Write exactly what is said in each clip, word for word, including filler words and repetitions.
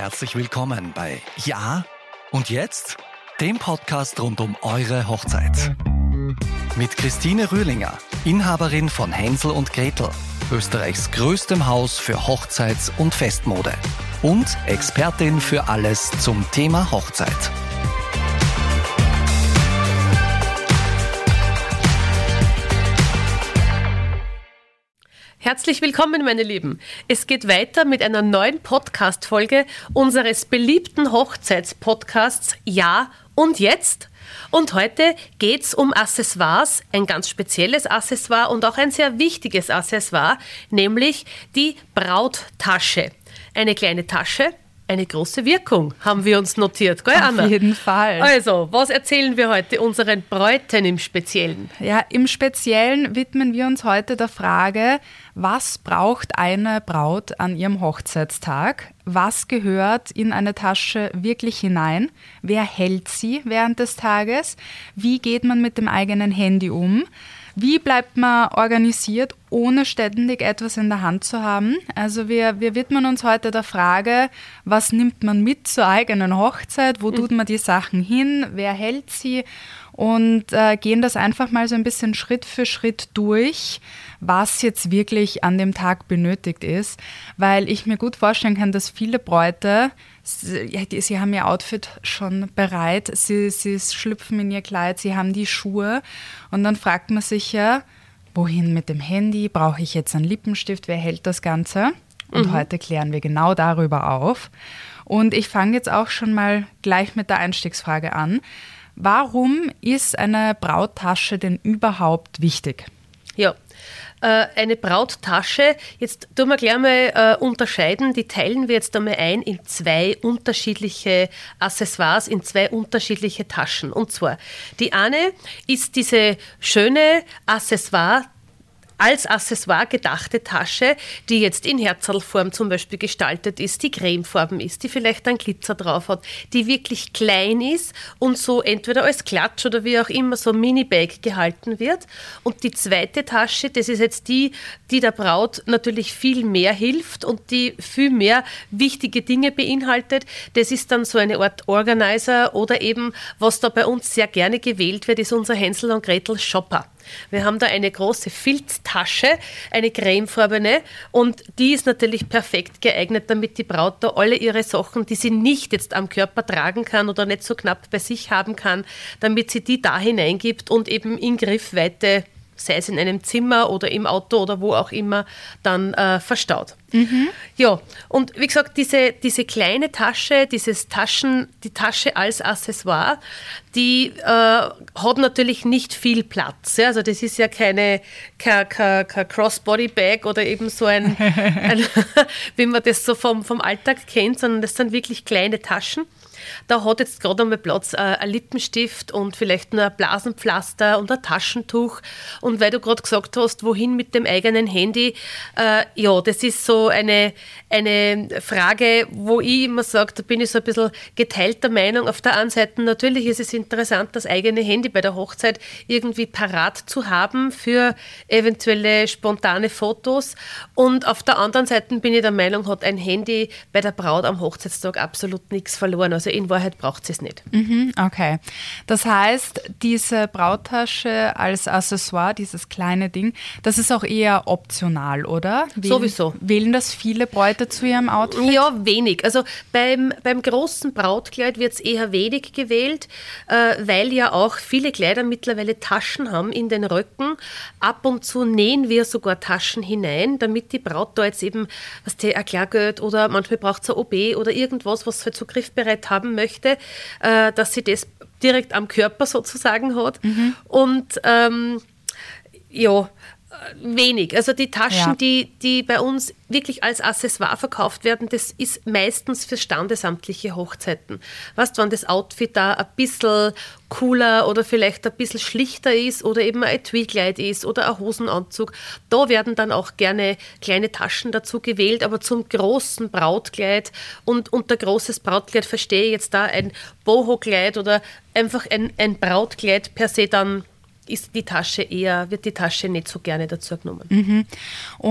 Herzlich willkommen bei Ja und jetzt, dem Podcast rund um eure Hochzeit. Mit Christine Rühlinger, Inhaberin von Hänsel und Gretel, Österreichs größtem Haus für Hochzeits- und Festmode und Expertin für alles zum Thema Hochzeit. Herzlich willkommen, meine Lieben. Es geht weiter mit einer neuen Podcast-Folge unseres beliebten Hochzeitspodcasts Ja und Jetzt. Und heute geht's um Accessoires, ein ganz spezielles Accessoire und auch ein sehr wichtiges Accessoire, nämlich die Brauttasche. Eine kleine Tasche, eine große Wirkung, haben wir uns notiert, gell, Anna? Auf jeden Fall. Also, was erzählen wir heute unseren Bräuten im Speziellen? Ja, im Speziellen widmen wir uns heute der Frage, was braucht eine Braut an ihrem Hochzeitstag? Was gehört in eine Tasche wirklich hinein? Wer hält sie während des Tages? Wie geht man mit dem eigenen Handy um? Wie bleibt man organisiert, ohne ständig etwas in der Hand zu haben? Also wir, wir widmen uns heute der Frage, was nimmt man mit zur eigenen Hochzeit? Wo tut man die Sachen hin? Wer hält sie? Und äh, gehen das einfach mal so ein bisschen Schritt für Schritt durch, was jetzt wirklich an dem Tag benötigt ist. Weil ich mir gut vorstellen kann, dass viele Bräute, sie, sie haben ihr Outfit schon bereit, sie, sie schlüpfen in ihr Kleid, sie haben die Schuhe und dann fragt man sich ja, wohin mit dem Handy? Brauche ich jetzt einen Lippenstift? Wer hält das Ganze? Und mhm. heute klären wir genau darüber auf. Und ich fange jetzt auch schon mal gleich mit der Einstiegsfrage an. Warum ist eine Brauttasche denn überhaupt wichtig? Ja, äh, eine Brauttasche, jetzt tun wir gleich mal äh, unterscheiden, die teilen wir jetzt einmal ein in zwei unterschiedliche Accessoires, in zwei unterschiedliche Taschen. Und zwar, die eine ist diese schöne Accessoire, als Accessoire gedachte Tasche, die jetzt in Herzalform zum Beispiel gestaltet ist, die cremefarben ist, die vielleicht einen Glitzer drauf hat, die wirklich klein ist und so entweder als Klatsch oder wie auch immer so Mini-Bag gehalten wird. Und die zweite Tasche, das ist jetzt die, die der Braut natürlich viel mehr hilft und die viel mehr wichtige Dinge beinhaltet. Das ist dann so eine Art Organizer oder eben, was da bei uns sehr gerne gewählt wird, ist unser Hänsel und Gretel Shopper. Wir haben da eine große Filztasche, eine cremefarbene und die ist natürlich perfekt geeignet, damit die Braut da alle ihre Sachen, die sie nicht jetzt am Körper tragen kann oder nicht so knapp bei sich haben kann, damit sie die da hineingibt und eben in Griffweite, sei es in einem Zimmer oder im Auto oder wo auch immer, dann äh, verstaut. Mhm. Ja, und wie gesagt, diese, diese kleine Tasche, dieses Taschen, die Tasche als Accessoire, die äh, hat natürlich nicht viel Platz. Ja? Also das ist ja keine, keine, keine, keine Crossbody-Bag oder eben so ein, ein wie man das so vom, vom Alltag kennt, sondern das sind wirklich kleine Taschen. Da hat jetzt gerade einmal Platz äh, ein Lippenstift und vielleicht nur ein Blasenpflaster und ein Taschentuch. Und weil du gerade gesagt hast, wohin mit dem eigenen Handy, äh, ja, das ist so eine, eine Frage, wo ich immer sage, da bin ich so ein bisschen geteilter Meinung. Auf der einen Seite natürlich ist es interessant, das eigene Handy bei der Hochzeit irgendwie parat zu haben für eventuelle spontane Fotos. Und auf der anderen Seite bin ich der Meinung, hat ein Handy bei der Braut am Hochzeitstag absolut nichts verloren. Also in Wahrheit braucht sie es nicht. Mhm, okay. Das heißt, diese Brauttasche als Accessoire, dieses kleine Ding, das ist auch eher optional, oder? Wählen, Sowieso. Wählen das viele Bräute zu ihrem Outfit? Ja, wenig. Also beim, beim großen Brautkleid wird es eher wenig gewählt, äh, weil ja auch viele Kleider mittlerweile Taschen haben in den Röcken. Ab und zu nähen wir sogar Taschen hinein, damit die Braut da jetzt eben was die erklärt oder manchmal braucht es ein O B oder irgendwas, was sie zu griffbereit haben möchte, äh, dass sie das direkt am Körper sozusagen hat. Mhm. Und ähm, ja, wenig. Also die Taschen, ja. die, die bei uns wirklich als Accessoire verkauft werden, das ist meistens für standesamtliche Hochzeiten. Weißt du, wenn das Outfit da ein bisschen cooler oder vielleicht ein bisschen schlichter ist oder eben ein Etui-Kleid ist oder ein Hosenanzug, da werden dann auch gerne kleine Taschen dazu gewählt, aber zum großen Brautkleid und unter großes Brautkleid verstehe ich jetzt da ein Boho-Kleid oder einfach ein, ein Brautkleid per se, dann ist die Tasche eher, wird die Tasche nicht so gerne dazu genommen. Mhm. Und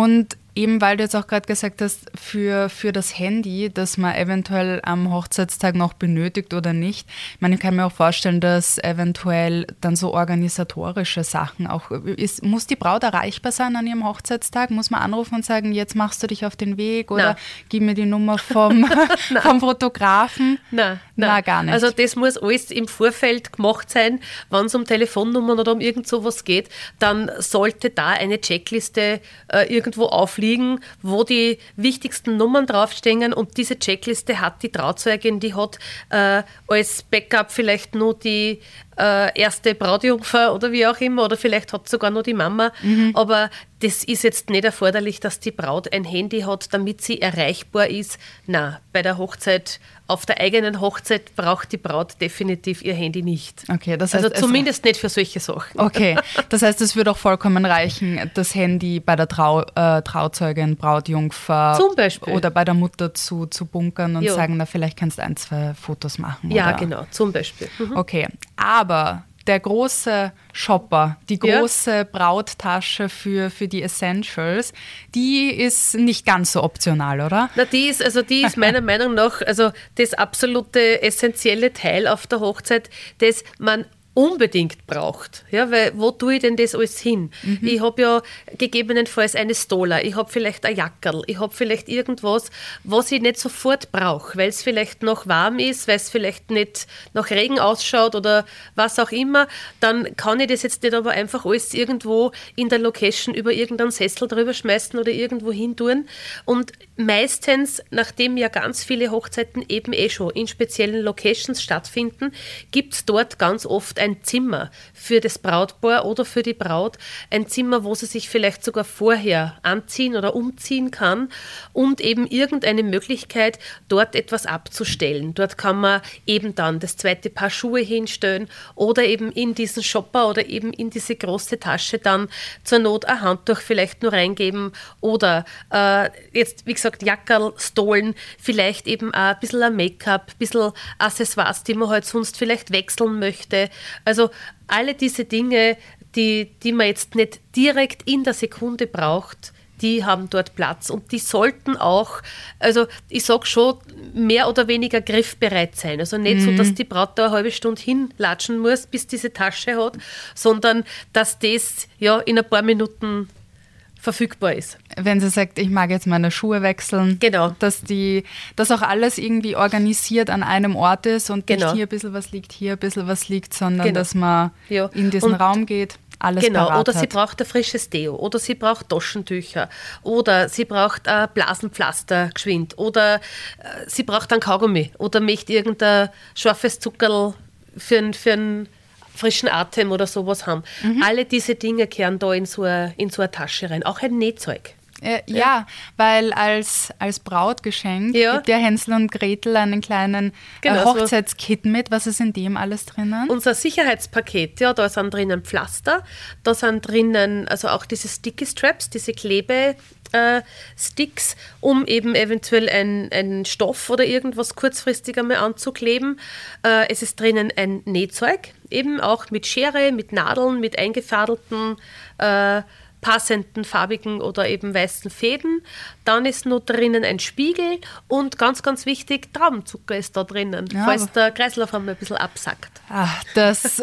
Eben, weil du jetzt auch gerade gesagt hast, für, für das Handy, das man eventuell am Hochzeitstag noch benötigt oder nicht. Ich meine, ich kann mir auch vorstellen, dass eventuell dann so organisatorische Sachen auch, ist, muss die Braut erreichbar sein an ihrem Hochzeitstag? Muss man anrufen und sagen, jetzt machst du dich auf den Weg oder Nein. gib mir die Nummer vom, vom Fotografen? Nein, nein. Nein, gar nicht. Also das muss alles im Vorfeld gemacht sein. Wenn es um Telefonnummern oder um irgend sowas geht, dann sollte da eine Checkliste äh, irgendwo aufliegen, wo die wichtigsten Nummern draufstehen, und diese Checkliste hat die Trauzeugin, die hat äh, als Backup vielleicht nur die äh, erste Brautjungfer oder wie auch immer, oder vielleicht hat sogar noch die Mama, mhm. aber das ist jetzt nicht erforderlich, dass die Braut ein Handy hat, damit sie erreichbar ist. Nein, bei der Hochzeit, auf der eigenen Hochzeit braucht die Braut definitiv ihr Handy nicht. Okay, das heißt, also zumindest nicht für solche Sachen. Okay, das heißt, es würde auch vollkommen reichen, das Handy bei der Trau, äh, Trauzeugin, Brautjungfer Zum Beispiel. Oder bei der Mutter zu, zu bunkern und jo. sagen, na, vielleicht kannst du ein, zwei Fotos machen. Ja, oder? genau, zum Beispiel. Mhm. Okay, aber der große Shopper, die große ja. Brauttasche für, für die Essentials, die ist nicht ganz so optional, oder? Na, die ist, also die ist meiner Meinung nach also das absolute essentielle Teil auf der Hochzeit, das man unbedingt braucht. Ja, weil wo tue ich denn das alles hin? Mhm. Ich habe ja gegebenenfalls eine Stola, ich habe vielleicht ein Jackerl, ich habe vielleicht irgendwas, was ich nicht sofort brauche, weil es vielleicht noch warm ist, weil es vielleicht nicht nach Regen ausschaut oder was auch immer, dann kann ich das jetzt nicht aber einfach alles irgendwo in der Location über irgendeinen Sessel drüber schmeißen oder irgendwo hin tun. Und meistens, nachdem ja ganz viele Hochzeiten eben eh schon in speziellen Locations stattfinden, gibt es dort ganz oft ein Zimmer für das Brautpaar oder für die Braut, ein Zimmer, wo sie sich vielleicht sogar vorher anziehen oder umziehen kann und eben irgendeine Möglichkeit, dort etwas abzustellen. Dort kann man eben dann das zweite Paar Schuhe hinstellen oder eben in diesen Shopper oder eben in diese große Tasche dann zur Not ein Handtuch vielleicht nur reingeben oder äh, jetzt, wie gesagt, Jackerl, Stolen, vielleicht eben auch ein bisschen ein Make-up, ein bisschen Accessoires, die man halt sonst vielleicht wechseln möchte. Also alle diese Dinge, die, die man jetzt nicht direkt in der Sekunde braucht, die haben dort Platz und die sollten auch, also ich sage schon, mehr oder weniger griffbereit sein. Also nicht mhm. so, dass die Braut da eine halbe Stunde hinlatschen muss, bis diese Tasche hat, sondern dass das ja in ein paar Minuten verfügbar ist. Wenn sie sagt, ich mag jetzt meine Schuhe wechseln, genau. dass, die, dass auch alles irgendwie organisiert an einem Ort ist und genau. nicht hier ein bisschen was liegt, hier ein bisschen was liegt, sondern genau. dass man ja. in diesen und Raum geht, alles genau. parat Oder hat. sie braucht ein frisches Deo oder sie braucht Taschentücher oder sie braucht ein Blasenpflaster geschwind oder äh, sie braucht einen Kaugummi oder möchte irgendein scharfes Zuckerl für einen für ein frischen Atem oder sowas haben. Mhm. Alle diese Dinge kehren da in so eine, in so eine Tasche rein. Auch ein Nähzeug. Äh, ja. ja, weil als, als Brautgeschenk ja. gibt ja Hänsel und Gretel einen kleinen genau, äh, Hochzeitskit mit. Was ist in dem alles drinnen? Unser Sicherheitspaket, ja, da sind drinnen Pflaster, da sind drinnen also auch diese Sticky Straps, diese Klebe Äh, Sticks, um eben eventuell einen Stoff oder irgendwas kurzfristig einmal anzukleben. Äh, es ist drinnen ein Nähzeug, eben auch mit Schere, mit Nadeln, mit eingefadelten äh, passenden farbigen oder eben weißen Fäden. Dann ist noch drinnen ein Spiegel und ganz, ganz wichtig, Traubenzucker ist da drinnen, ja, falls der Kreislauf einmal ein bisschen absackt. Ach, das,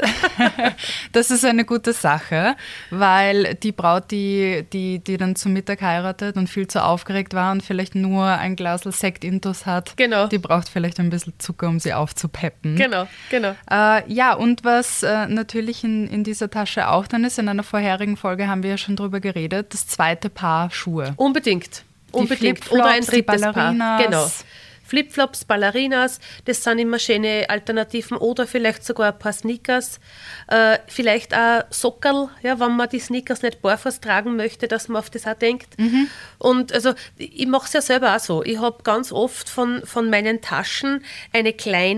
das ist eine gute Sache, weil die Braut, die, die, die dann zum Mittag heiratet und viel zu aufgeregt war und vielleicht nur ein Glas Sekt intus hat, genau. die braucht vielleicht ein bisschen Zucker, um sie aufzupeppen. Genau, genau. Äh, ja, und was äh, natürlich in, in dieser Tasche auch dann ist, in einer vorherigen Folge haben wir ja schon drüber geredet, das zweite Paar Schuhe. Unbedingt. Die Unbedingt. Oder ein drittes Paar. Genau. Flipflops, Ballerinas, das sind immer schöne Alternativen oder vielleicht sogar ein paar Sneakers, äh, vielleicht auch Sockerl, ja, wenn man die Sneakers nicht barfuß tragen möchte, dass man auf das auch denkt. Mhm. Und also ich mache es ja selber auch so. Ich habe ganz oft von, von meinen Taschen eine kleine,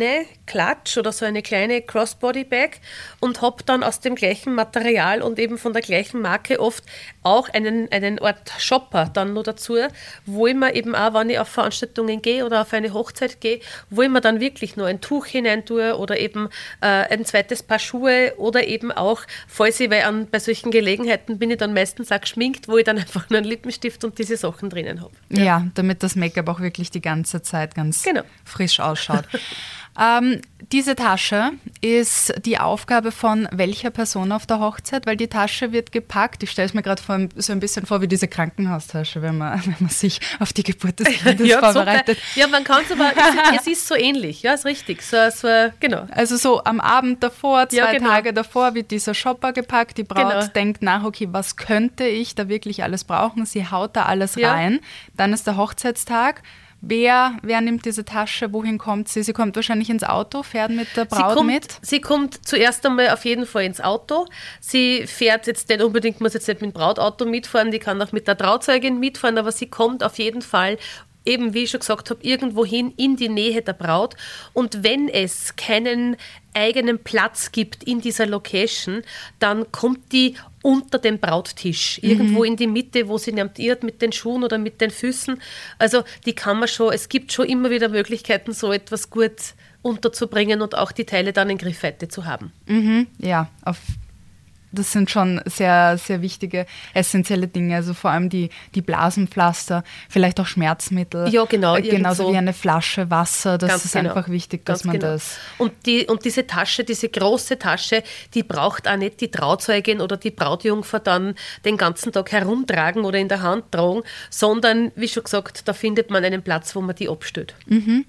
Klatsch oder so eine kleine Crossbody-Bag und habe dann aus dem gleichen Material und eben von der gleichen Marke oft auch einen, einen Art Shopper dann noch dazu, wo ich mir eben auch, wenn ich auf Veranstaltungen gehe oder auf eine Hochzeit gehe, wo ich mir dann wirklich nur ein Tuch hinein tue oder eben äh, ein zweites Paar Schuhe oder eben auch, falls ich, weil an, bei solchen Gelegenheiten bin ich dann meistens auch geschminkt, wo ich dann einfach nur einen Lippenstift und diese Sachen drinnen habe. Ja. ja, damit das Make-up auch wirklich die ganze Zeit ganz genau. frisch ausschaut. ähm, diese Tasche ist die Aufgabe von welcher Person auf der Hochzeit? Weil die Tasche wird gepackt. Ich stelle es mir gerade so ein bisschen vor wie diese Krankenhaustasche, wenn man, wenn man sich auf die Geburt des Kindes ja, vorbereitet. So, ja, man kann es aber, es, es ist so ähnlich, ja, ist richtig. So, so, genau. Also so am Abend davor, zwei ja, genau. Tage davor wird dieser Shopper gepackt. Die Braut genau. denkt nach, okay, was könnte ich da wirklich alles brauchen? Sie haut da alles ja. rein. Dann ist der Hochzeitstag. Wer, wer nimmt diese Tasche? Wohin kommt sie? Sie kommt wahrscheinlich ins Auto, fährt mit der Braut sie kommt, mit? Sie kommt zuerst einmal auf jeden Fall ins Auto. Sie fährt jetzt nicht unbedingt, muss jetzt nicht mit dem Brautauto mitfahren, die kann auch mit der Trauzeugin mitfahren, aber sie kommt auf jeden Fall, eben wie ich schon gesagt habe, irgendwohin in die Nähe der Braut. Und wenn es keinen eigenen Platz gibt in dieser Location, dann kommt die unter den Brauttisch, irgendwo mhm. in die Mitte, wo sie nimmt irrt mit den Schuhen oder mit den Füßen. Also die kann man schon, es gibt schon immer wieder Möglichkeiten, so etwas gut unterzubringen und auch die Teile dann in Griffweite zu haben. Mhm. Ja, auf das sind schon sehr, sehr wichtige, essentielle Dinge. Also vor allem die, die Blasenpflaster, vielleicht auch Schmerzmittel. Ja, genau. Äh, genauso so. Wie eine Flasche Wasser. Das Ganz ist genau. einfach wichtig, dass Ganz man genau. das... Und, die, und diese Tasche, diese große Tasche, die braucht auch nicht die Trauzeugin oder die Brautjungfer dann den ganzen Tag herumtragen oder in der Hand tragen, sondern, wie schon gesagt, da findet man einen Platz, wo man die abstellt. Mhm.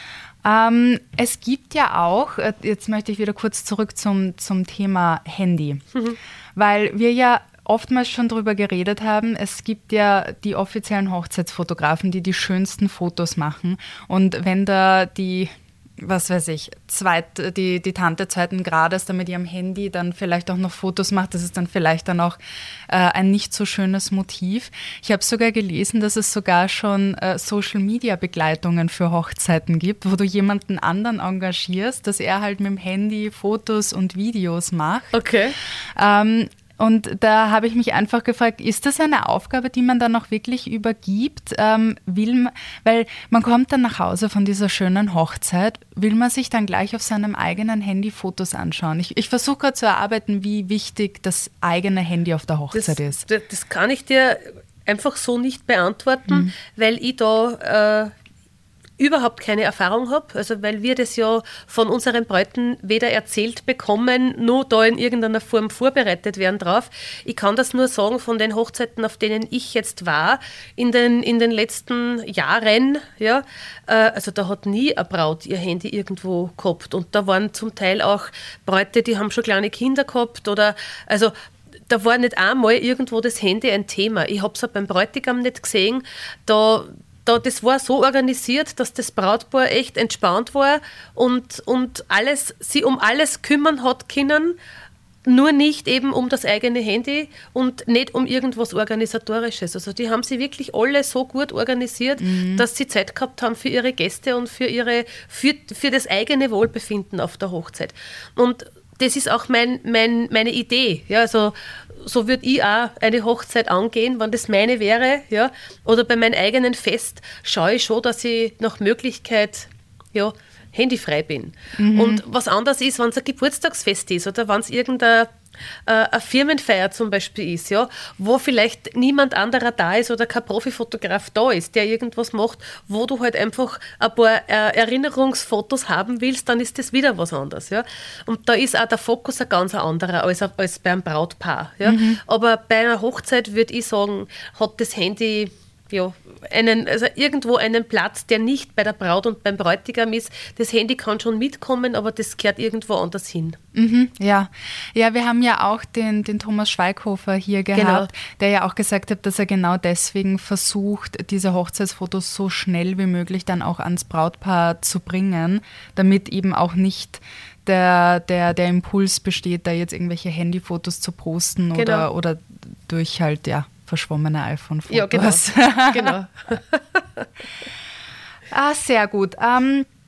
Ähm, es gibt ja auch, jetzt möchte ich wieder kurz zurück zum, zum Thema Handy, mhm. weil wir ja oftmals schon darüber geredet haben, es gibt ja die offiziellen Hochzeitsfotografen, die die schönsten Fotos machen und wenn da die, was weiß ich, zweit, die, die Tante zweiten Grades da mit ihrem Handy dann vielleicht auch noch Fotos macht, das ist dann vielleicht dann auch äh, ein nicht so schönes Motiv. Ich habe sogar gelesen, dass es sogar schon äh, Social-Media-Begleitungen für Hochzeiten gibt, wo du jemanden anderen engagierst, dass er halt mit dem Handy Fotos und Videos macht. Okay. Ähm, Und da habe ich mich einfach gefragt, ist das eine Aufgabe, die man dann auch wirklich übergibt? Ähm, will man, weil man kommt dann nach Hause von dieser schönen Hochzeit, will man sich dann gleich auf seinem eigenen Handy Fotos anschauen? Ich, ich versuche gerade zu erarbeiten, wie wichtig das eigene Handy auf der Hochzeit das, ist. Das, das kann ich dir einfach so nicht beantworten, mhm. weil ich da... Äh, überhaupt keine Erfahrung habe, also weil wir das ja von unseren Bräuten weder erzählt bekommen, nur da in irgendeiner Form vorbereitet werden drauf. Ich kann das nur sagen von den Hochzeiten, auf denen ich jetzt war, in den, in den letzten Jahren, ja, äh, also da hat nie eine Braut ihr Handy irgendwo gehabt und da waren zum Teil auch Bräute, die haben schon kleine Kinder gehabt oder, also da war nicht einmal irgendwo das Handy ein Thema. Ich habe es auch beim Bräutigam nicht gesehen, da Da, das war so organisiert, dass das Brautpaar echt entspannt war und, und alles, sie um alles kümmern hat können, nur nicht eben um das eigene Handy und nicht um irgendwas Organisatorisches. Also die haben sie wirklich alle so gut organisiert, mhm. dass sie Zeit gehabt haben für ihre Gäste und für, ihre, für, für das eigene Wohlbefinden auf der Hochzeit. Und das ist auch mein, mein, meine Idee. Ja, also so würde ich auch eine Hochzeit angehen, wenn das meine wäre. Ja. Oder bei meinem eigenen Fest schaue ich schon, dass ich nach Möglichkeit ja, handyfrei bin. Mhm. Und was anderes ist, wenn es ein Geburtstagsfest ist oder wenn es irgendein äh, eine Firmenfeier zum Beispiel ist, ja, wo vielleicht niemand anderer da ist oder kein Profifotograf da ist, der irgendwas macht, wo du halt einfach ein paar äh, Erinnerungsfotos haben willst, dann ist das wieder was anderes. Ja. Und da ist auch der Fokus ein ganz anderer als, als beim Brautpaar. Ja. Mhm. Aber bei einer Hochzeit würde ich sagen, hat das Handy ja, einen, also irgendwo einen Platz, der nicht bei der Braut und beim Bräutigam ist. Das Handy kann schon mitkommen, aber das gehört irgendwo anders hin. Mhm, ja. ja, wir haben ja auch den, den Thomas Schweighofer hier gehabt, genau. der ja auch gesagt hat, dass er genau deswegen versucht, diese Hochzeitsfotos so schnell wie möglich dann auch ans Brautpaar zu bringen, damit eben auch nicht der, der, der Impuls besteht, da jetzt irgendwelche Handyfotos zu posten genau. oder, oder durch halt, ja, verschwommene iPhone-Fotos. Ja, genau. genau. ah, sehr gut. Ähm,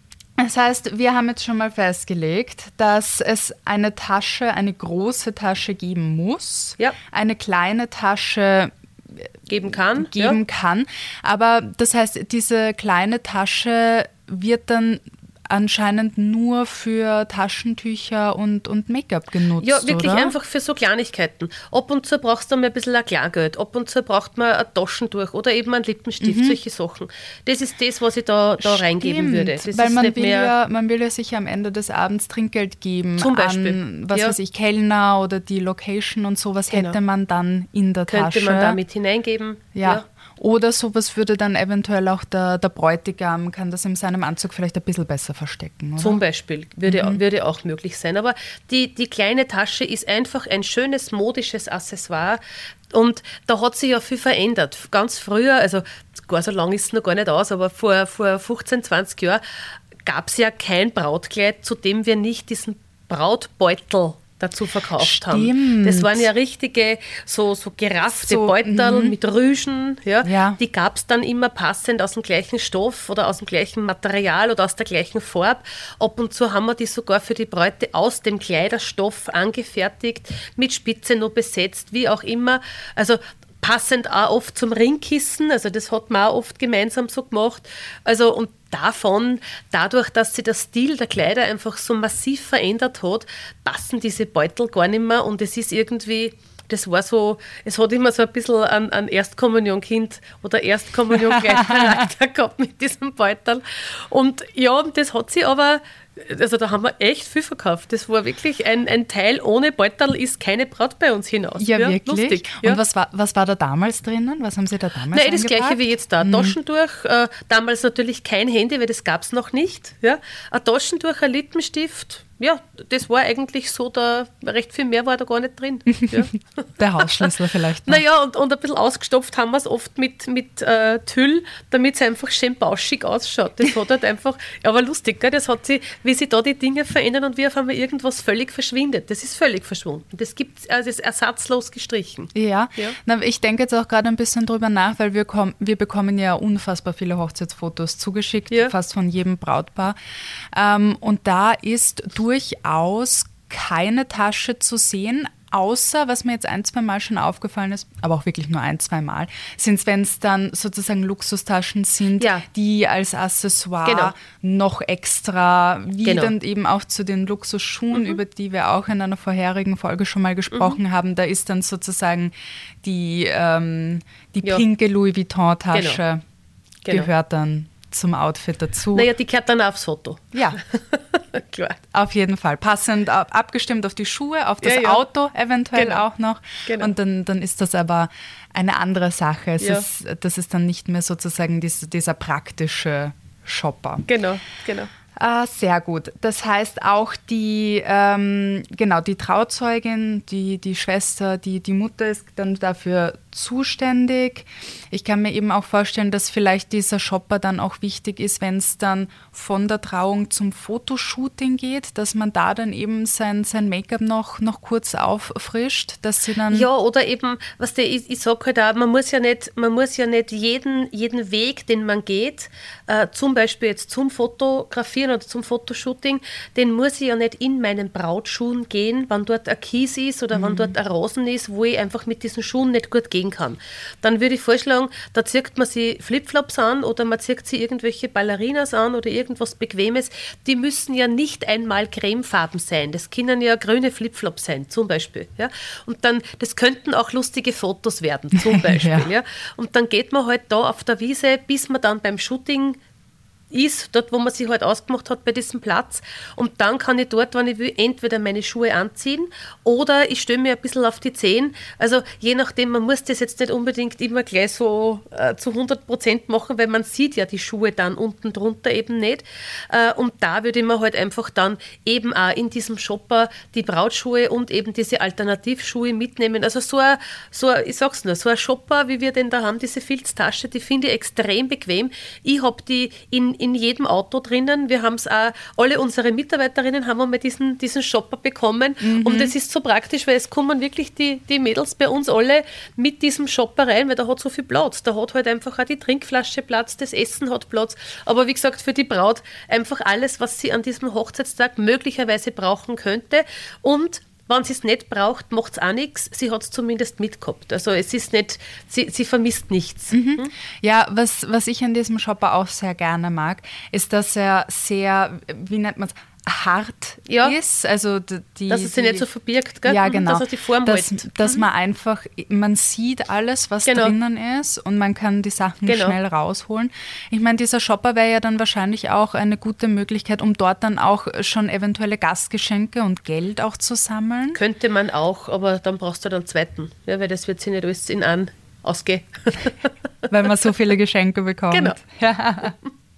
Das heißt, wir haben jetzt schon mal festgelegt, dass es eine Tasche, eine große Tasche geben muss, ja. eine kleine Tasche geben kann. Geben ja. kann. Aber das heißt, diese kleine Tasche wird dann anscheinend nur für Taschentücher und, und Make-up genutzt, Ja, wirklich oder? einfach für so Kleinigkeiten. Ab und zu brauchst du mal ein bisschen ein Kleingeld, ab und zu braucht man ein Taschentuch oder eben einen Lippenstift, mhm. solche Sachen. Das ist das, was ich da, da reingeben würde. Das weil ist man nicht will, mehr ja, man will ja sicher am Ende des Abends Trinkgeld geben Zum Beispiel. an, was ja. weiß ich, Kellner oder die Location und sowas Genau. hätte man dann in der Könnte Tasche. Könnte man damit hineingeben. Ja. ja. Oder sowas würde dann eventuell auch der, der Bräutigam, kann das in seinem Anzug vielleicht ein bisschen besser verstecken, oder? Zum Beispiel, würde, Mhm. würde auch möglich sein. Aber die, die kleine Tasche ist einfach ein schönes modisches Accessoire und da hat sich ja viel verändert. Ganz früher, also gar so lange ist es noch gar nicht aus, aber vor, vor fünfzehn, zwanzig Jahren gab es ja kein Brautkleid, zu dem wir nicht diesen Brautbeutel dazu verkauft Stimmt. haben. Das waren ja richtige, so, so geraffte So, Beutel mhm. mit Rüschen. Ja. Ja. Die gab es dann immer passend aus dem gleichen Stoff oder aus dem gleichen Material oder aus der gleichen Farbe. Ab und zu haben wir die sogar für die Bräute aus dem Kleiderstoff angefertigt, mit Spitze nur besetzt, wie auch immer. Also passend auch oft zum Ringkissen, also das hat man auch oft gemeinsam so gemacht. Also und davon, dadurch, dass sich der Stil der Kleider einfach so massiv verändert hat, passen diese Beutel gar nicht mehr und es ist irgendwie, das war so, es hat immer so ein bisschen ein, ein Erstkommunionkind oder Erstkommunion-Charakter gehabt mit diesem Beutel. Und ja, das hat sie aber, also da haben wir echt viel verkauft. Das war wirklich ein, ein Teil, ohne Beutel ist keine Braut bei uns hinaus. Ja, wirklich? Lustig. Und Ja. was war, was war da damals drinnen? Was haben Sie da damals Nein, das eingebracht? gleiche wie jetzt da. Ein Taschentuch, äh, damals natürlich kein Handy, weil das gab es noch nicht. Ja. Ein Taschentuch, ein Lippenstift, ja, das war eigentlich so, da recht viel mehr war da gar nicht drin. Ja. Der Hausschlüssel vielleicht noch. Naja, und, und ein bisschen ausgestopft haben wir es oft mit, mit äh, Tüll, damit es einfach schön bauschig ausschaut. Das hat halt einfach, ja, aber lustig, gell? Das hat sie, wie sich da die Dinge verändern und wie auf einmal irgendwas völlig verschwindet. Das ist völlig verschwunden. Das gibt es, also ist ersatzlos gestrichen. Ja, Ja. Na, ich denke jetzt auch gerade ein bisschen drüber nach, weil wir, komm, wir bekommen ja unfassbar viele Hochzeitsfotos zugeschickt, Ja. fast von jedem Brautpaar. Ähm, und da ist durchaus keine Tasche zu sehen, außer, was mir jetzt ein, zwei Mal schon aufgefallen ist, aber auch wirklich nur ein, zwei Mal, sind es, wenn es dann sozusagen Luxustaschen sind, Ja. die als Accessoire Genau. noch extra, wie Genau. dann eben auch zu den Luxusschuhen, über die wir auch in einer vorherigen Folge schon mal gesprochen haben, da ist dann sozusagen die, ähm, die Ja. pinke Louis Vuitton-Tasche Genau. gehört dann zum Outfit dazu. Naja, die gehört dann auch aufs Foto. Ja, Klar. auf jeden Fall. Passend ab, abgestimmt auf die Schuhe, auf das Ja, ja. Auto eventuell Genau. auch noch. Genau. Und dann, dann ist das aber eine andere Sache. Es Ja. ist, das ist dann nicht mehr sozusagen dies, dieser praktische Shopper. Genau, genau. Ah, sehr gut. Das heißt auch die, ähm, genau, die Trauzeugin, die, die Schwester, die, die Mutter ist dann dafür zuständig. Ich kann mir eben auch vorstellen, dass vielleicht dieser Shopper dann auch wichtig ist, wenn es dann von der Trauung zum Fotoshooting geht, dass man da dann eben sein, sein Make-up noch, noch kurz auffrischt, dass sie dann... Ja, oder eben, was der, ich, ich sage halt auch, man muss ja nicht, man muss ja nicht jeden, jeden Weg, den man geht, äh, zum Beispiel jetzt zum Fotografieren oder zum Fotoshooting, den muss ich ja nicht in meinen Brautschuhen gehen, wenn dort ein Kies ist oder wenn dort ein Rosen ist, wo ich einfach mit diesen Schuhen nicht gut gehen kann. Dann würde ich vorschlagen, da zieht man sie Flipflops an oder man zieht sie irgendwelche Ballerinas an oder irgendwas Bequemes. Die müssen ja nicht einmal cremefarben sein. Das können ja grüne Flipflops sein, zum Beispiel. Ja? Und dann, das könnten auch lustige Fotos werden, zum Beispiel. Ja. Ja? Und dann geht man halt da auf der Wiese, bis man dann beim Shooting ist, dort, wo man sich halt ausgemacht hat bei diesem Platz. Und dann kann ich dort, wenn ich will, entweder meine Schuhe anziehen oder ich stelle mir ein bisschen auf die Zehen. Also je nachdem, man muss das jetzt nicht unbedingt immer gleich so äh, zu hundert Prozent machen, weil man sieht ja die Schuhe dann unten drunter eben nicht. Äh, und da würde man halt einfach dann eben auch in diesem Shopper die Brautschuhe und eben diese Alternativschuhe mitnehmen. Also so ein, so ein, ich sag's nur, so ein Shopper, wie wir den da haben, diese Filztasche, die finde ich extrem bequem. Ich habe die in in jedem Auto drinnen. Wir haben es auch, alle unsere Mitarbeiterinnen haben einmal diesen, diesen Shopper bekommen. Mhm. Und das ist so praktisch, weil es kommen wirklich die, die Mädels bei uns alle mit diesem Shopper rein, weil der hat so viel Platz. Da hat halt einfach auch die Trinkflasche Platz, das Essen hat Platz. Aber wie gesagt, für die Braut einfach alles, was sie an diesem Hochzeitstag möglicherweise brauchen könnte. Und wenn sie es nicht braucht, macht es auch nichts. Sie hat es zumindest mitgehabt. Also es ist nicht, sie, sie vermisst nichts. Mhm. Hm? Ja, was, was ich an diesem Shopper auch sehr gerne mag, ist, dass er sehr, wie nennt man es, hart ja. ist. Also die, dass es sich nicht so verbirgt, gell? Ja, genau. Dass er die Form dass, hält. Dass mhm. man einfach, man sieht alles, was genau. drinnen ist und man kann die Sachen genau. schnell rausholen. Ich meine, dieser Shopper wäre ja dann wahrscheinlich auch eine gute Möglichkeit, um dort dann auch schon eventuelle Gastgeschenke und Geld auch zu sammeln. Könnte man auch, aber dann brauchst du dann einen zweiten, ja, weil das wird sich nicht alles in einen ausgehen. Weil man so viele Geschenke bekommt. Genau. Ja.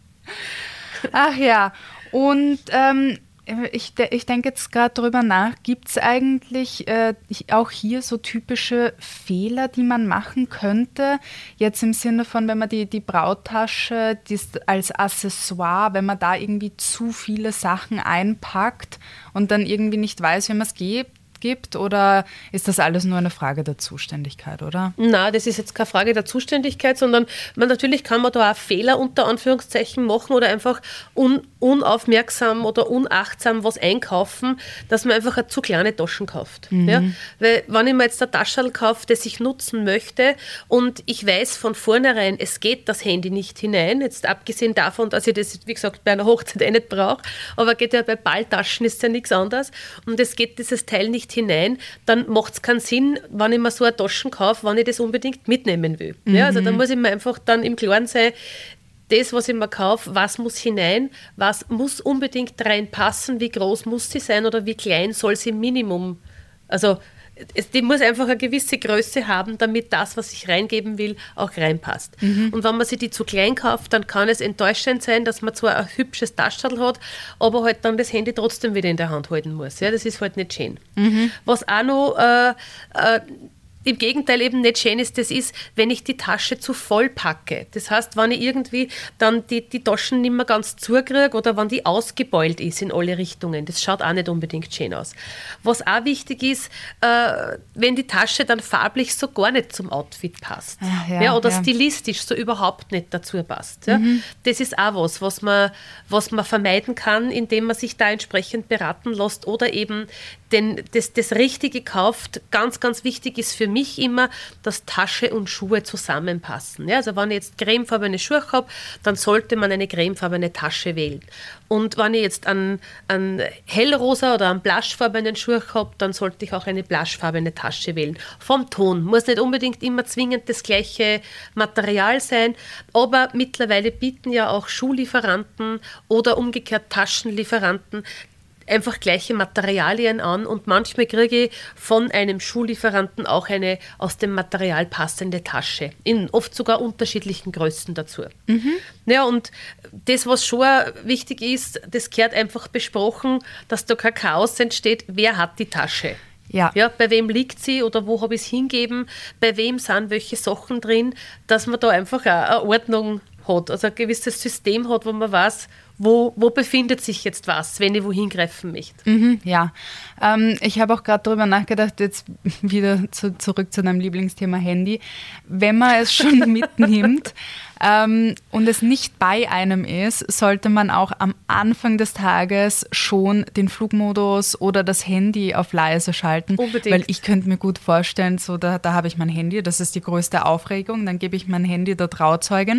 Ach ja, und ähm, ich, de- ich denke jetzt gerade drüber nach, gibt es eigentlich äh, auch hier so typische Fehler, die man machen könnte? Jetzt im Sinne von, wenn man die, die Brauttasche die als Accessoire, wenn man da irgendwie zu viele Sachen einpackt und dann irgendwie nicht weiß, wie man es gibt, gibt, oder ist das alles nur eine Frage der Zuständigkeit, oder? Nein, das ist jetzt keine Frage der Zuständigkeit, sondern man, natürlich kann man da auch Fehler unter Anführungszeichen machen oder einfach un, unaufmerksam oder unachtsam was einkaufen, dass man einfach eine zu kleine Taschen kauft. Mhm. Ja? Weil wenn ich mir jetzt eine Tasche kaufe, das ich nutzen möchte und ich weiß von vornherein, es geht das Handy nicht hinein, jetzt abgesehen davon, dass ich das, wie gesagt, bei einer Hochzeit eh nicht brauche, aber geht ja bei Balltaschen ist ja nichts anderes und es geht dieses Teil nicht hinein, dann macht es keinen Sinn, wenn ich mir so eine Taschen kaufe, wenn ich das unbedingt mitnehmen will. Mhm. Ja, also da muss ich mir einfach dann im Klaren sein, das, was ich mir kaufe, was muss hinein, was muss unbedingt reinpassen, wie groß muss sie sein oder wie klein soll sie Minimum, also es, die muss einfach eine gewisse Größe haben, damit das, was ich reingeben will, auch reinpasst. Mhm. Und wenn man sich die zu klein kauft, dann kann es enttäuschend sein, dass man zwar ein hübsches Taschenl hat, aber halt dann das Handy trotzdem wieder in der Hand halten muss. Ja, das ist halt nicht schön. Mhm. Was auch noch äh, äh, im Gegenteil eben nicht schön ist, das ist, wenn ich die Tasche zu voll packe. Das heißt, wenn ich irgendwie dann die, die Taschen nicht mehr ganz zukriege oder wenn die ausgebeult ist in alle Richtungen. Das schaut auch nicht unbedingt schön aus. Was auch wichtig ist, äh, wenn die Tasche dann farblich so gar nicht zum Outfit passt. Ach, ja, ja, oder ja. stilistisch so überhaupt nicht dazu passt. Ja. Mhm. Das ist auch was, was man, was man vermeiden kann, indem man sich da entsprechend beraten lässt oder eben den, das, das Richtige kauft. Ganz, ganz wichtig ist für mich immer, dass Tasche und Schuhe zusammenpassen. Ja, also wenn ich jetzt cremefarbene Schuhe habe, dann sollte man eine cremefarbene Tasche wählen. Und wenn ich jetzt einen, einen hellrosa oder einen blushfarbenen Schuh habe, dann sollte ich auch eine blushfarbene Tasche wählen. Vom Ton. Muss nicht unbedingt immer zwingend das gleiche Material sein, aber mittlerweile bieten ja auch Schuhlieferanten oder umgekehrt Taschenlieferanten einfach gleiche Materialien an und manchmal kriege ich von einem Schuhlieferanten auch eine aus dem Material passende Tasche, in oft sogar unterschiedlichen Größen dazu. Mhm. Ja, und das, was schon wichtig ist, das gehört einfach besprochen, dass da kein Chaos entsteht, wer hat die Tasche? Ja. Ja, bei wem liegt sie oder wo habe ich es hingeben, bei wem sind welche Sachen drin, dass man da einfach auch eine Ordnung hat, also ein gewisses System hat, wo man weiß, Wo, wo befindet sich jetzt was, wenn ich wohin greifen möchte? Mhm, ja, ähm, ich habe auch gerade darüber nachgedacht, jetzt wieder zu, zurück zu deinem Lieblingsthema Handy. Wenn man es schon mitnimmt ähm, und es nicht bei einem ist, sollte man auch am Anfang des Tages schon den Flugmodus oder das Handy auf leise schalten. Unbedingt. Weil ich könnte mir gut vorstellen, so da, da habe ich mein Handy, das ist die größte Aufregung, dann gebe ich mein Handy der Trauzeugin.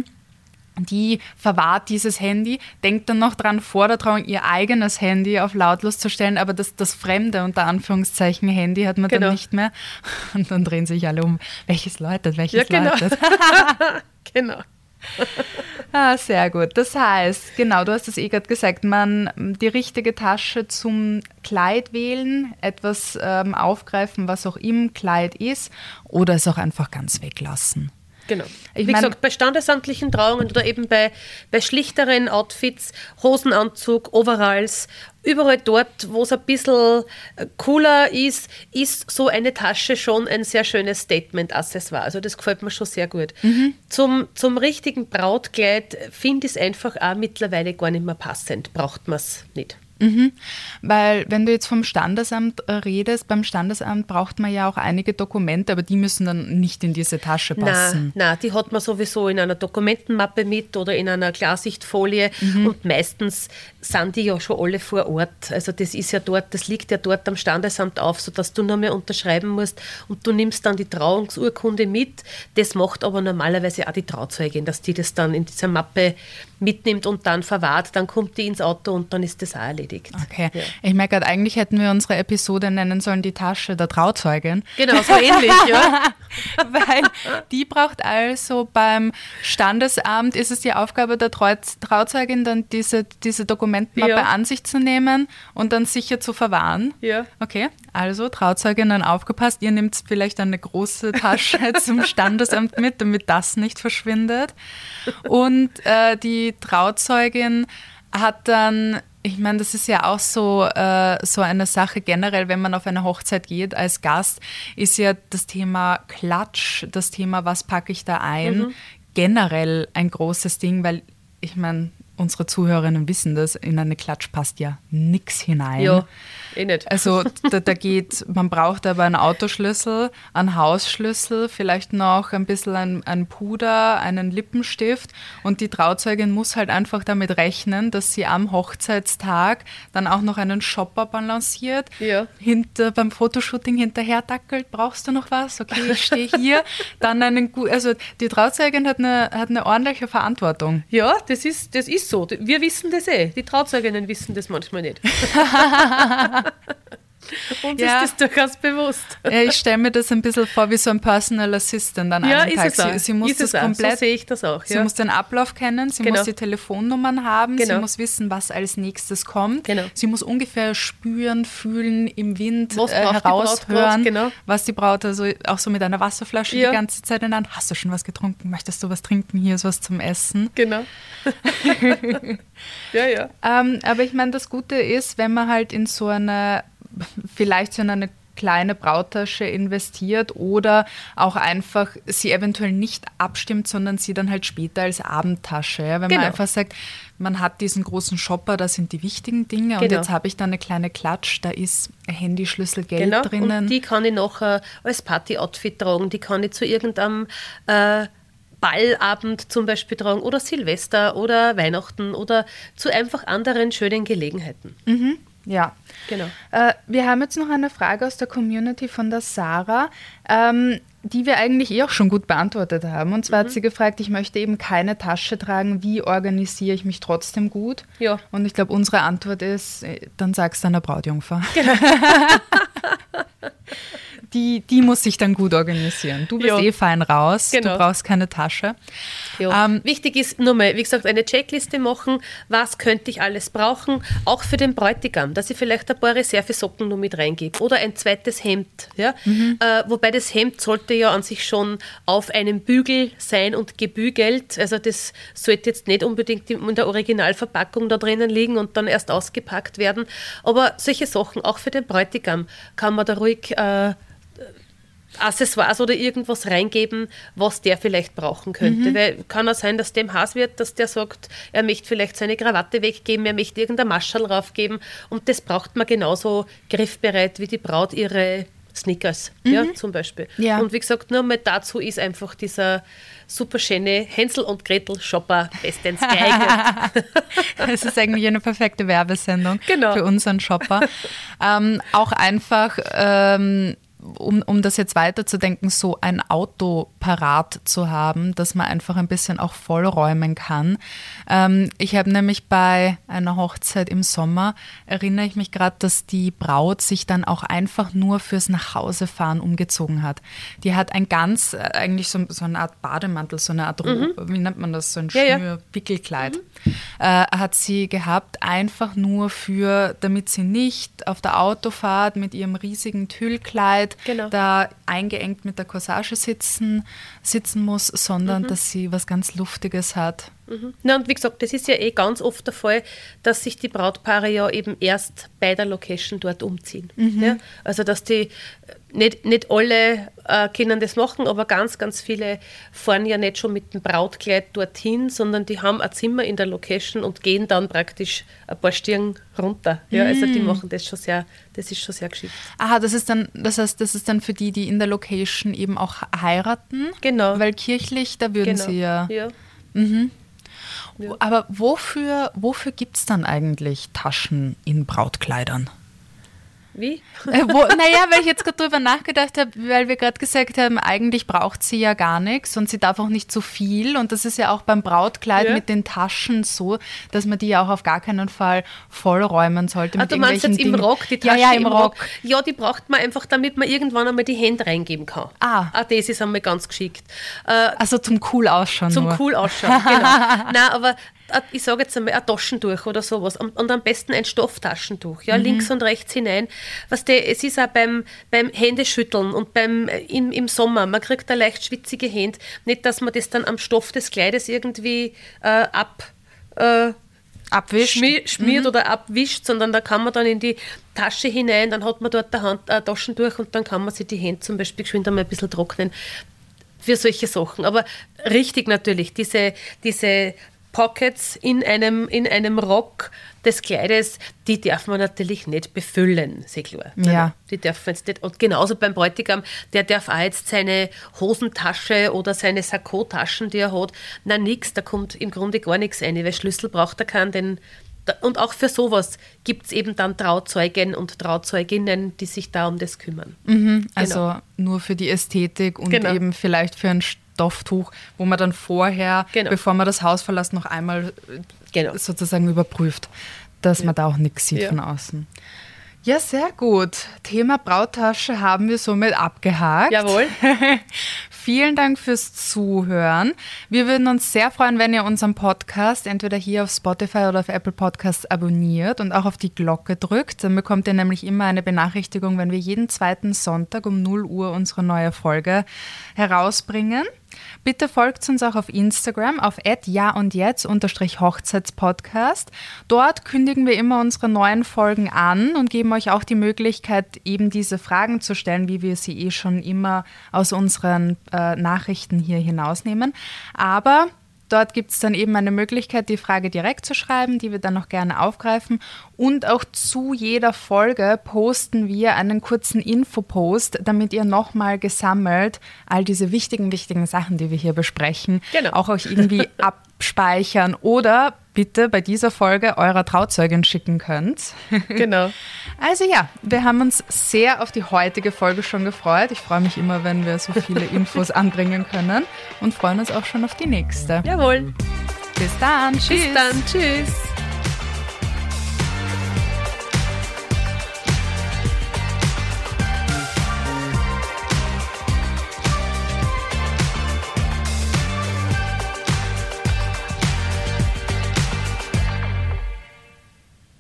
Die verwahrt dieses Handy, denkt dann noch dran, vor der Trauung ihr eigenes Handy auf lautlos zu stellen, aber das, das fremde, unter Anführungszeichen, Handy hat man genau. dann nicht mehr. Und dann drehen sich alle um, welches läutet, welches ja, genau. läutet. Genau. Ah, sehr gut. Das heißt, genau, du hast es eh gerade gesagt, man die richtige Tasche zum Kleid wählen, etwas ähm, aufgreifen, was auch im Kleid ist, oder es auch einfach ganz weglassen. Genau. Ich Wie mein, gesagt, bei standesamtlichen Trauungen oder eben bei, bei schlichteren Outfits, Hosenanzug, Overalls, überall dort, wo es ein bisschen cooler ist, ist so eine Tasche schon ein sehr schönes Statement-Accessoire. Also das gefällt mir schon sehr gut. Mhm. Zum, zum richtigen Brautkleid finde ich es einfach auch mittlerweile gar nicht mehr passend. Braucht man es nicht. Mhm. Weil wenn du jetzt vom Standesamt redest, beim Standesamt braucht man ja auch einige Dokumente, aber die müssen dann nicht in diese Tasche passen. Nein, nein, die hat man sowieso in einer Dokumentenmappe mit oder in einer Klarsichtfolie mhm. und meistens sind die ja schon alle vor Ort. Also das ist ja dort, das liegt ja dort am Standesamt auf, sodass du nur mehr unterschreiben musst und du nimmst dann die Trauungsurkunde mit. Das macht aber normalerweise auch die Trauzeugin, dass die das dann in dieser Mappe mitnimmt und dann verwahrt, dann kommt die ins Auto und dann ist das auch erledigt. Okay, ja. Ich merke gerade, eigentlich hätten wir unsere Episode nennen sollen, die Tasche der Trauzeugin. Genau, so ähnlich, ja. Weil die braucht also beim Standesamt, ist es die Aufgabe der Trau- Trauzeugin, dann diese, diese Dokumentenmappe ja. an sich zu nehmen und dann sicher zu verwahren. Ja. Okay, also Trauzeuginnen aufgepasst, ihr nehmt vielleicht eine große Tasche zum Standesamt mit, damit das nicht verschwindet. Und äh, die Trauzeugin hat dann, ich meine, das ist ja auch so, äh, so eine Sache generell, wenn man auf eine Hochzeit geht als Gast, ist ja das Thema Klatsch, das Thema, was packe ich da ein, mhm. generell ein großes Ding, weil ich meine, unsere Zuhörerinnen wissen das, in eine Klatsch passt ja nichts hinein. Ja, eh nicht. Also da, da geht, man braucht aber einen Autoschlüssel, einen Hausschlüssel, vielleicht noch ein bisschen ein, ein Puder, einen Lippenstift und die Trauzeugin muss halt einfach damit rechnen, dass sie am Hochzeitstag dann auch noch einen Shopper balanciert, ja. hinter, beim Fotoshooting hinterher dackelt, brauchst du noch was? Okay, ich stehe hier. Dann einen, also die Trauzeugin hat eine, hat eine ordentliche Verantwortung. Ja, das ist, das ist so. Wir wissen das eh. Die Trauzeuginnen wissen das manchmal nicht. Uns ja. ist das durchaus bewusst. Ja, ich stelle mir das ein bisschen vor wie so ein Personal Assistant an ja, einem ist Tag. Es auch. Sie, sie muss ist das es komplett. So sehe ich das auch. Sie ja. muss den Ablauf kennen, sie genau. muss die Telefonnummern haben, genau. sie muss wissen, was als nächstes kommt. Genau. Sie muss ungefähr spüren, fühlen, im Wind was äh, heraushören, genau. was die Braut, also auch so mit einer Wasserflasche ja. die ganze Zeit in der Hand. Hast du schon was getrunken? Möchtest du was trinken? Hier ist was zum Essen. Genau. ja, ja. Ähm, aber ich meine, das Gute ist, wenn man halt in so eine, vielleicht so in eine kleine Brauttasche investiert oder auch einfach sie eventuell nicht abstimmt, sondern sie dann halt später als Abendtasche. Ja? Wenn genau. man einfach sagt, man hat diesen großen Shopper, da sind die wichtigen Dinge genau. und jetzt habe ich da eine kleine Klatsch, da ist Handy, Schlüssel, Geld genau. drinnen. Und die kann ich nachher als Party-Outfit tragen, die kann ich zu irgendeinem äh, Ballabend zum Beispiel tragen oder Silvester oder Weihnachten oder zu einfach anderen schönen Gelegenheiten. Mhm. Ja, genau. Äh, wir haben jetzt noch eine Frage aus der Community von der Sarah, ähm, die wir eigentlich eh auch schon gut beantwortet haben. Und zwar mhm. hat sie gefragt, ich möchte eben keine Tasche tragen, wie organisiere ich mich trotzdem gut? Ja. Und ich glaube, unsere Antwort ist, dann sag's deiner Brautjungfer. Genau. Die, die muss sich dann gut organisieren. Du bist ja. eh fein raus, genau. du brauchst keine Tasche. Ja. Ähm, Wichtig ist nur mal, wie gesagt, eine Checkliste machen, was könnte ich alles brauchen, auch für den Bräutigam, dass ich vielleicht ein paar Reservesocken nur mit reingebe oder ein zweites Hemd. Ja? Mhm. Äh, wobei das Hemd sollte ja an sich schon auf einem Bügel sein und gebügelt, also das sollte jetzt nicht unbedingt in der Originalverpackung da drinnen liegen und dann erst ausgepackt werden, aber solche Sachen, auch für den Bräutigam, kann man da ruhig äh, Accessoires oder irgendwas reingeben, was der vielleicht brauchen könnte. Mhm. Weil kann auch sein, dass dem Hass wird, dass der sagt, er möchte vielleicht seine Krawatte weggeben, er möchte irgendein Maschall raufgeben und das braucht man genauso griffbereit wie die Braut ihre Sneakers, mhm. ja, zum Beispiel. Ja. Und wie gesagt, nur mal dazu ist einfach dieser super schöne Hänsel und Gretel Shopper bestens geeignet. Das ist eigentlich eine perfekte Werbesendung genau. für unseren Shopper. ähm, auch einfach ähm, Um, um das jetzt weiterzudenken, so ein Auto parat zu haben, dass man einfach ein bisschen auch vollräumen kann. Ähm, ich habe nämlich bei einer Hochzeit im Sommer, erinnere ich mich gerade, dass die Braut sich dann auch einfach nur fürs Nachhausefahren umgezogen hat. Die hat ein ganz, eigentlich so, so eine Art Bademantel, so eine Art, mhm. wie nennt man das, so ein ja, Schnürwickelkleid, mhm. äh, hat sie gehabt, einfach nur für, damit sie nicht auf der Autofahrt mit ihrem riesigen Tüllkleid Braut Genau. da eingeengt mit der Corsage sitzen, sitzen muss, sondern Mhm. dass sie was ganz Luftiges hat. Mhm. Na, und wie gesagt, das ist ja eh ganz oft der Fall, dass sich die Brautpaare ja eben erst bei der Location dort umziehen. Mhm. Ja? Also, dass die, nicht, nicht alle äh, können das machen, aber ganz, ganz viele fahren ja nicht schon mit dem Brautkleid dorthin, sondern die haben ein Zimmer in der Location und gehen dann praktisch ein paar Stirn runter. Ja? Also, die machen das schon sehr, das ist schon sehr geschickt. Aha, das ist dann, das heißt, das ist dann für die, die in der Location eben auch heiraten. Genau. Weil kirchlich, da würden Genau. sie ja. ja. Ja. Aber wofür, wofür gibt es dann eigentlich Taschen in Brautkleidern? Wie? Äh, wo, naja, weil ich jetzt gerade drüber nachgedacht habe, weil wir gerade gesagt haben, eigentlich braucht sie ja gar nichts und sie darf auch nicht zu viel. Und das ist ja auch beim Brautkleid Ja. mit den Taschen so, dass man die ja auch auf gar keinen Fall vollräumen sollte. Ah, mit du meinst jetzt irgendwelchen im Dingen. Rock, die Tasche ja, ja, im, im Rock. Rock. Ja, die braucht man einfach, damit man irgendwann einmal die Hände reingeben kann. Ah. Ah, das ist einmal ganz geschickt. Äh, Also zum cool ausschauen zum nur. cool ausschauen, genau. Nein, aber äh, ich sage jetzt einmal ein Taschentuch oder sowas und, und am besten ein Stofftaschentuch, ja, links und rechts hinein. Was der, es ist auch beim, beim Händeschütteln und beim, äh, im, im Sommer, man kriegt da leicht schwitzige Hände. Nicht, dass man das dann am Stoff des Kleides irgendwie äh, ab... Äh, Abwischt. schmier, schmiert oder abwischt, sondern da kann man dann in die Tasche hinein, dann hat man dort ein Hand, äh, Taschentuch und dann kann man sich die Hände zum Beispiel geschwind einmal ein bisschen trocknen für solche Sachen. Aber richtig natürlich, diese, diese Pockets in einem, in einem Rock des Kleides, die darf man natürlich nicht befüllen, sehr klar. Ja. Die dürfen jetzt nicht, und genauso beim Bräutigam, der darf auch jetzt seine Hosentasche oder seine Sakkotaschen, die er hat, na nix, da kommt im Grunde gar nichts rein, weil Schlüssel braucht er keinen, denn und auch für sowas gibt es eben dann Trauzeugen und Trauzeuginnen, die sich da um das kümmern. Mhm, also nur für die Ästhetik und Genau. eben vielleicht für ein Stofftuch, wo man dann vorher, Genau. bevor man das Haus verlässt, noch einmal äh, Genau. sozusagen überprüft, dass man da auch nichts sieht Ja. von außen. Ja, sehr gut. Thema Brauttasche haben wir somit abgehakt. Jawohl. Vielen Dank fürs Zuhören. Wir würden uns sehr freuen, wenn ihr unseren Podcast entweder hier auf Spotify oder auf Apple Podcasts abonniert und auch auf die Glocke drückt. Dann bekommt ihr nämlich immer eine Benachrichtigung, wenn wir jeden zweiten Sonntag um null Uhr unsere neue Folge herausbringen. Bitte folgt uns auch auf Instagram auf at ja und jetzt unterstrich Hochzeitspodcast. Dort kündigen wir immer unsere neuen Folgen an und geben euch auch die Möglichkeit, eben diese Fragen zu stellen, wie wir sie eh schon immer aus unseren äh, Nachrichten hier hinausnehmen. Aber dort gibt es dann eben eine Möglichkeit, die Frage direkt zu schreiben, die wir dann noch gerne aufgreifen. Und auch zu jeder Folge posten wir einen kurzen Infopost, damit ihr nochmal gesammelt all diese wichtigen, wichtigen Sachen, die wir hier besprechen, Genau. auch euch irgendwie abspeichern oder bitte bei dieser Folge eurer Trauzeugin schicken könnt. Genau. Also ja, wir haben uns sehr auf die heutige Folge schon gefreut. Ich freue mich immer, wenn wir so viele Infos anbringen können und freuen uns auch schon auf die nächste. Jawohl. Bis dann. Tschüss. Bis dann. Tschüss.